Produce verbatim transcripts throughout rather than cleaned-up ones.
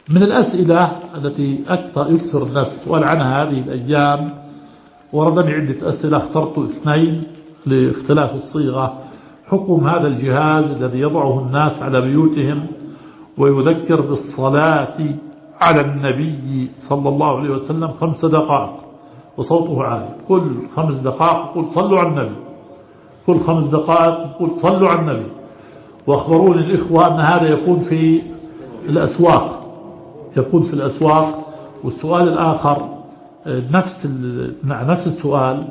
من الأسئلة التي أكثر يكثر الناس سؤال عنها هذه الأيام، وردني عدة أسئلة اخترت اثنين لاختلاف الصيغة. حكم هذا الجهاز الذي يضعه الناس على بيوتهم ويذكر بالصلاة على النبي صلى الله عليه وسلم خمس دقائق وصوته عالي، كل خمس دقائق يقول صلوا على النبي، كل خمس دقائق يقول صلوا على النبي. واخبروني الإخوة أن هذا يكون في الأسواق، يكون في الأسواق. والسؤال الآخر نفس نفس السؤال،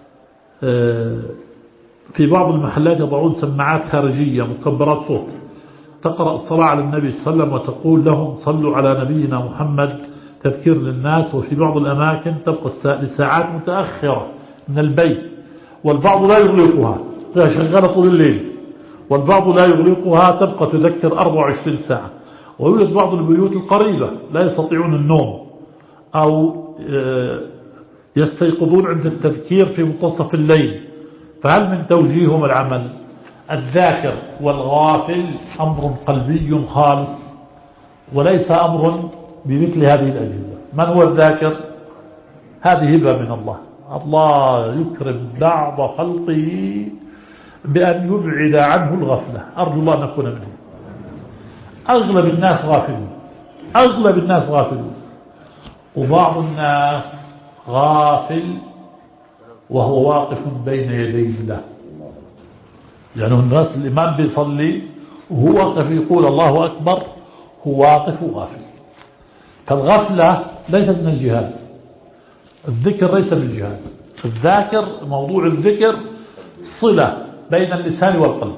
في بعض المحلات يضعون سماعات خارجية مكبرات صوت تقرأ الصلاة على النبي صلى الله عليه وسلم وتقول لهم صلوا على نبينا محمد تذكير للناس. وفي بعض الأماكن تبقى لساعات متأخرة من البيت، والبعض لا يغلقها شغالة طول الليل، والبعض لا يغلقها تبقى تذكر أربعة وعشرين ساعة. ويوجد بعض البيوت القريبة لا يستطيعون النوم أو يستيقظون عند التذكير في منتصف الليل، فهل من توجيههم العمل؟ الذاكر والغافل أمر قلبي خالص وليس أمر بمثل هذه الأجهزة. من هو الذاكر؟ هذه هبة من الله، الله يكرم بعض خلقه بأن يبعد عنه الغفلة، أرجو الله أن نكون منه. أغلب الناس غافلون، أغلب الناس غافلون، وبعض الناس غافل وهو واقف بين يدي الله. يعني الناس الإمام بيصلي وهو واقف يقول الله أكبر، هو واقف وغافل. فالغفلة ليست من الجهاد، الذكر ليس بالجهاد. الذاكر موضوع الذكر صلة بين اللسان والقلب،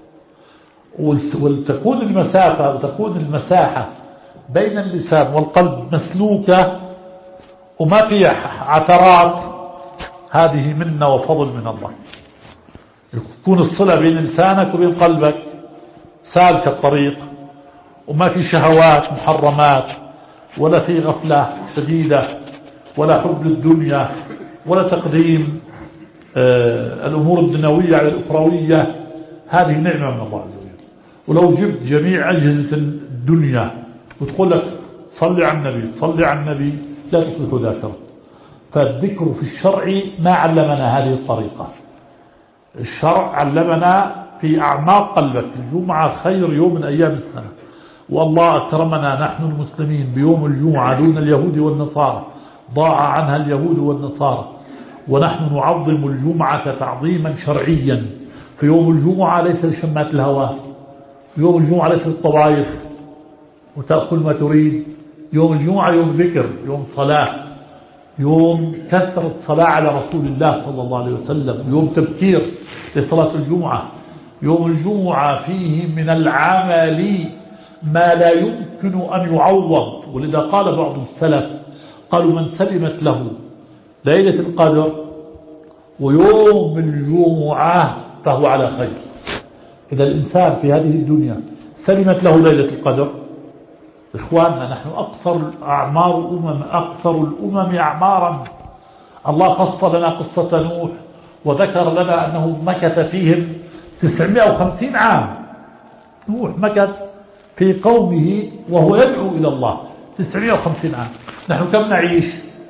وتكون المسافة وتكون المساحة بين اللسان والقلب مسلوكة وما في عثرات، هذه منا وفضل من الله. يكون الصلة بين لسانك وبين قلبك سالك الطريق، وما في شهوات محرمات، ولا في غفلة شديدة، ولا حب للدنيا، ولا تقديم آه الأمور الدنيوية على الأخروية. هذه نعمة من الله عز وجل. ولو جبت جميع أجهزة الدنيا وتقول لك صلي على النبي صلي على النبي لا تصلح ذاكرة. فالذكر في الشرع ما علمنا هذه الطريقة. الشرع علمنا في أعماق قلبك. الجمعة خير يوم من أيام السنة، والله أكرمنا نحن المسلمين بيوم الجمعة دون اليهود والنصارى، ضاع عنها اليهود والنصارى، ونحن نعظم الجمعة تعظيما شرعيا. في يوم الجمعة ليس لشمات الهواء، يوم الجمعة ليس للطوائف وتأكل ما تريد. يوم الجمعة يوم ذكر، يوم صلاة، يوم كثرة الصلاة على رسول الله صلى الله عليه وسلم، يوم تبكير لصلاة الجمعة. يوم الجمعة فيه من العمل ما لا يمكن أن يعوض. ولذا قال بعض السلف قالوا من سلمت له ليلة القدر ويوم الجمعة فهو على خير. إذا الإنسان في هذه الدنيا سلمت له ليلة القدر، إخواننا نحن أكثر أعمار الأمم أكثر الأمم أعمارا. الله قص لنا قصة نوح وذكر لنا أنه مكث فيهم تسعمائة وخمسين عام. نوح مكث في قومه وهو يدعو إلى الله تسعمائة وخمسين عام. نحن كم نعيش؟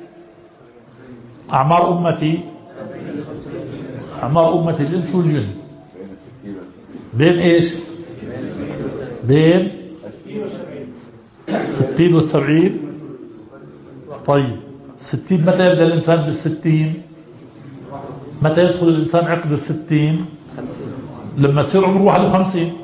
أعمار أمتي أعمار أمتي الإنس والجن بين إيش؟ بين ستين والسبعين. طيب ستين متى يبدأ الإنسان بالستين؟ متى يدخل الإنسان عقد الستين؟ لما يصير عمره واحد وخمسين.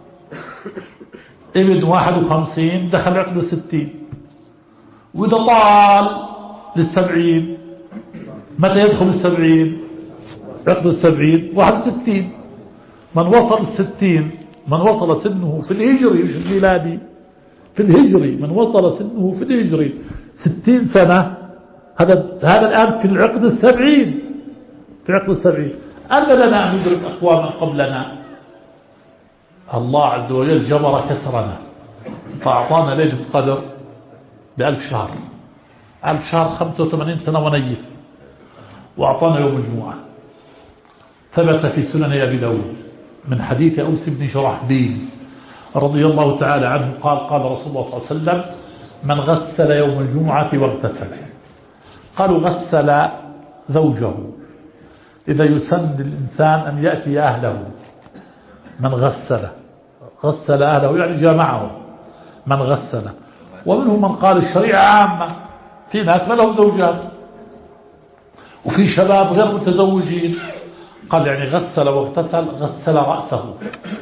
ابن واحد وخمسين دخل عقد الستين. وإذا طال للسبعين متى يدخل السبعين؟ عقد السبعين واحد وستين. من وصل الستين، من وصل سنه في الهجري مش الميلادي، في الهجري، من وصل سنه في الهجري ستين سنة، هذا هذا الآن في العقد السبعين، في عقد السبعين. أن لنا أن ندرك أقواما قبلنا. الله عز وجل جبر كسرنا فأعطانا ليلة القدر بألف شهر، ألف شهر خمسة وثمانين سنة ونيف، وأعطانا يوم الجمعة. ثبت في سنن أبي داود من حديث أوس بن شرحبيل رضي الله تعالى عنه قال قال رسول الله صلى الله عليه وسلم من غسل يوم الجمعة واغتسل. قالوا غسل زوجه، إذا يسن للإنسان أن يأتي أهله. من غسل غسل أهله يعني جامعه من غسل. ومنهم من قال الشريعة عامة، في ناس ما لهم زوجات وفي شباب غير متزوجين، قال يعني غسل واغتسل، غسل رأسه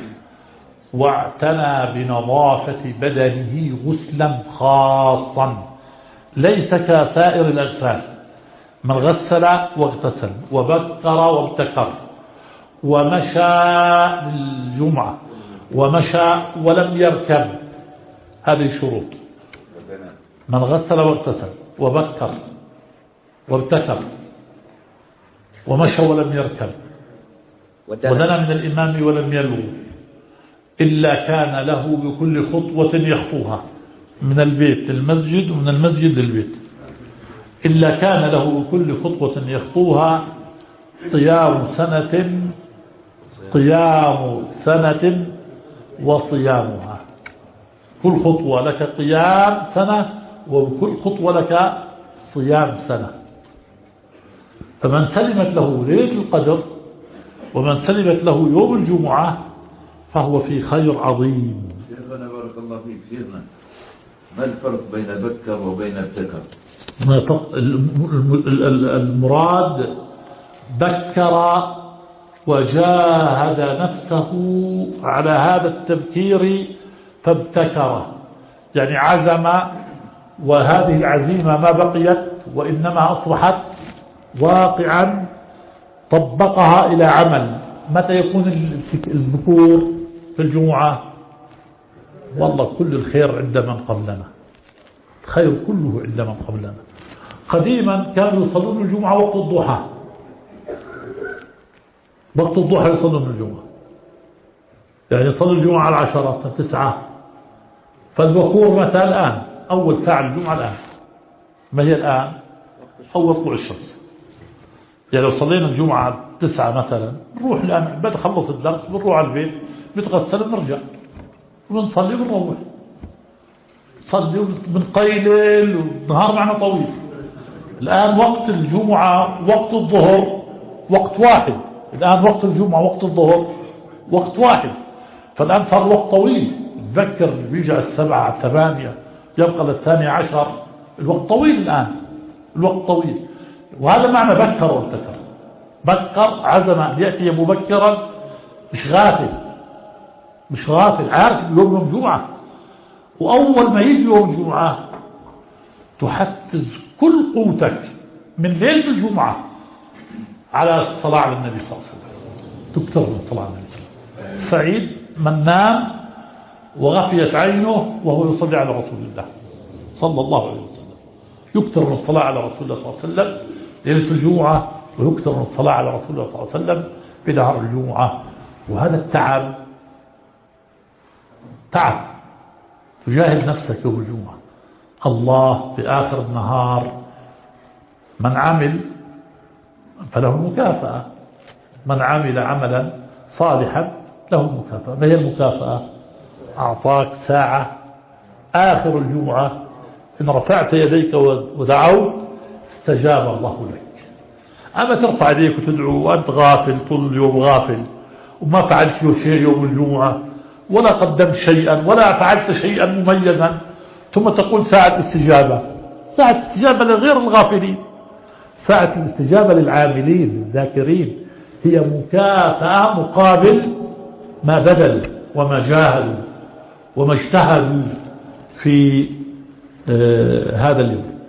واعتنى بنظافة بدنه غسلا خاصا ليس كسائر الأغسال. من غسل واغتسل وبكر وابتكر ومشى للجمعة ومشى ولم يركب، هذه شروط. من غسل واغتسل وبكر وابتكر ومشى ولم يركب ودنا من الإمام ولم يلو إلا كان له بكل خطوة يخطوها من البيت المسجد ومن المسجد للبيت، إلا كان له بكل خطوة يخطوها صيام سنة قيام سنة وصيامها. كل خطوة لك قيام سنة وكل خطوة لك صيام سنة. فمن سلمت له ليلة القدر ومن سلمت له يوم الجمعة فهو في خير عظيم. شيخنا بارك الله فيك، شيخنا ما الفرق بين بكر وبين ابتكر؟ المراد بكر وجاهد نفسه على هذا التبكير فابتكر، يعني عزم، وهذه العزيمة ما بقيت وإنما أصبحت واقعا طبقها إلى عمل. متى يكون الذكور في الجمعة؟ والله كل الخير عند من قبلنا، الخير كله عند من قبلنا. قديما كانوا يصلون الجمعة وقت الضحى، وقت الضحى يصلون الجمعة، يعني يصلوا الجمعة على العشرة التسعة. فالبكور متى؟ الآن، أول ساعة الجمعة الآن. ما هي الآن؟ أول طلوع الشمس. يعني لو صلينا الجمعة تسعة مثلا نروح الآن بعد خلص الدرس بنروح على البيت بنتغسل بنرجع وبنصلي بنروح صلي وبنقيلل والنهار معنا طويل. الآن وقت الجمعة وقت الظهر وقت واحد، الآن وقت الجمعة وقت الظهر وقت واحد، فالآن صار الوقت طويل. تذكر بيجي على السبعة على الثمانية يبقى للثانية عشر، الوقت طويل الآن، الوقت طويل. وهذا معنى بكر وابتكر. بكر عزم أن يأتي مبكرا، مش غافل، مش غافل، عارف يوم يوم جمعة. وأول ما يجي يوم جمعة تحفز كل قوتك من ليلة الجمعة على الصلاة على النبي صلى الله عليه وسلم، تكثر من الصلاة على النبي. سعيد من نام وغفيت عينه وهو يصلي على رسول الله صلى الله عليه وسلم، يكثر من الصلاة على رسول الله صلى الله عليه وسلم ليلة الجمعة، ويكثر من الصلاة على رسول الله صلى الله عليه وسلم في نهار الجمعة. وهذا التعب تعب، تجاهد نفسك يوم الجمعة. الله في آخر النهار من عمل فله المكافأة، من عمل عملا صالحا له المكافأة. ما هي المكافأة؟ أعطاك ساعة آخر الجمعة إن رفعت يديك ودعوت استجاب الله لك. أما ترفع يديك وتدعو وأنت غافل طول اليوم، غافل وما فعلت شيء يوم الجمعة ولا قدمت شيئا ولا فعلت شيئا مميزا، ثم تقول ساعة استجابة. ساعة استجابة لغير الغافلين، ساعة الاستجابة للعاملين الذاكرين، هي مكافأة مقابل ما بذلوا وما جاهدوا وما اجتهدوا في آه هذا اليوم.